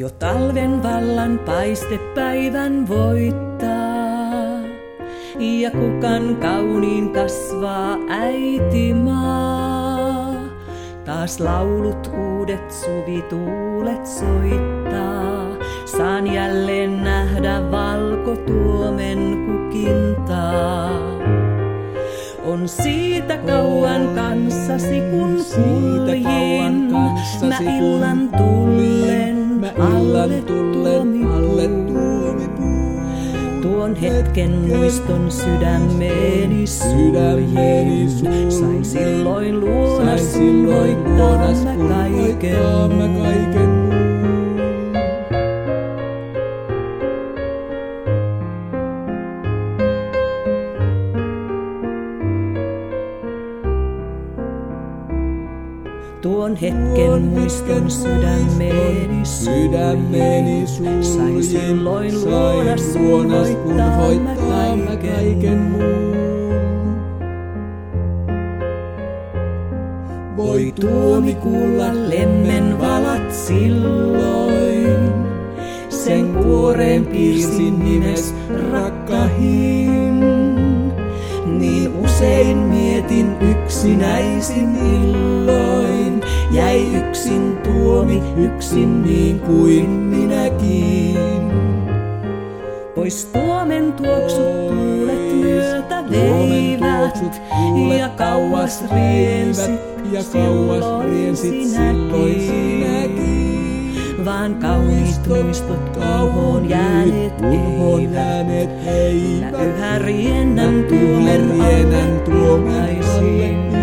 Jo talven vallan paistepäivän voittaa, ja kukan kauniin kasvaa äitimaa. Taas laulut uudet suvituulet soittaa, saan jälleen nähdä valkotuomen kukintaa. On siitä kauan kanssasi kun kuljin, mä illan tullen alle tuomipuun. Tuon hetken muiston sydämeeni suljin, sain silloin luona sun voittaa mä kaiken. Tuon hetken muiston sydämeeni suljin, sain silloin luoda sun voittaa mä kaiken muun. Voi tuomikuulla lemmen valat silloin, sen kuoreen piirsin nimes rakkahin. Niin usein mietin yksinäisin illoin, jäi yksin Tuomi, yksin niin kuin minäkin. Pois Tuomen tuoksut tuulet myötä veivät, ja kauas riensit silloin sinäkin. Vaan kauniit muistot kauhoon jääneet eivät, mä yhä riennän Tuomen alle iltaisin.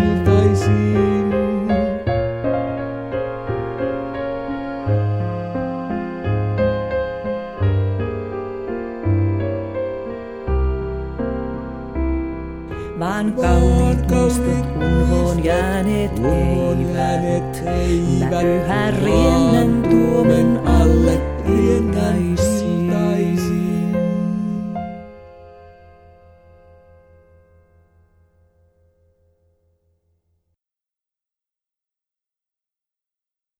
Vaan kauniit muistot unhoon jääneet eivät, mä yhä riennän Tuomen alle iltaisin.